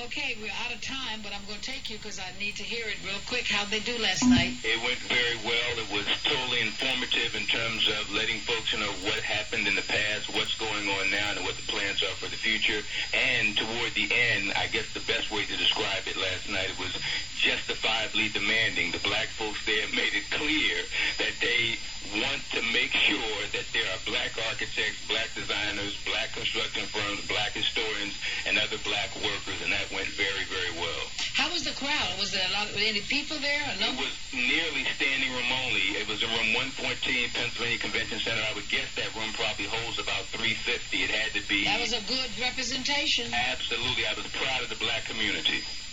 Okay, we're out of time, but I'm going to take you because I need to hear it real quick. How'd they do last night? It went very well. It was totally informative in terms of letting folks know what happened in the past, what's going on now, and what the plans are for the future. And toward the end, I guess the best way to describe it last night was justifiably demanding. The black folks there made it clear that they want to make sure that there are black architects, black designers, black construction firms, black historians, and other black workers, and that went very, very well. How was the crowd? Was there any people there? Or no? It was nearly standing room only. It was in room 114, Pennsylvania Convention Center. I would guess that room probably holds about 350. It had to be. That was a good representation. Absolutely. I was proud of the black community.